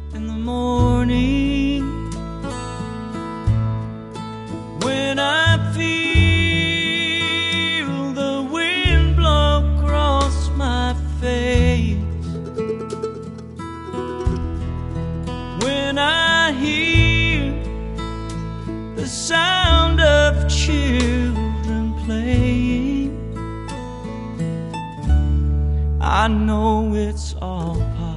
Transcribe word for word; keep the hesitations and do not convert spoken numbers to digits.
in the morning, when I feel the wind blow across my face, when I hear the sound of children playing, I know it's all possible.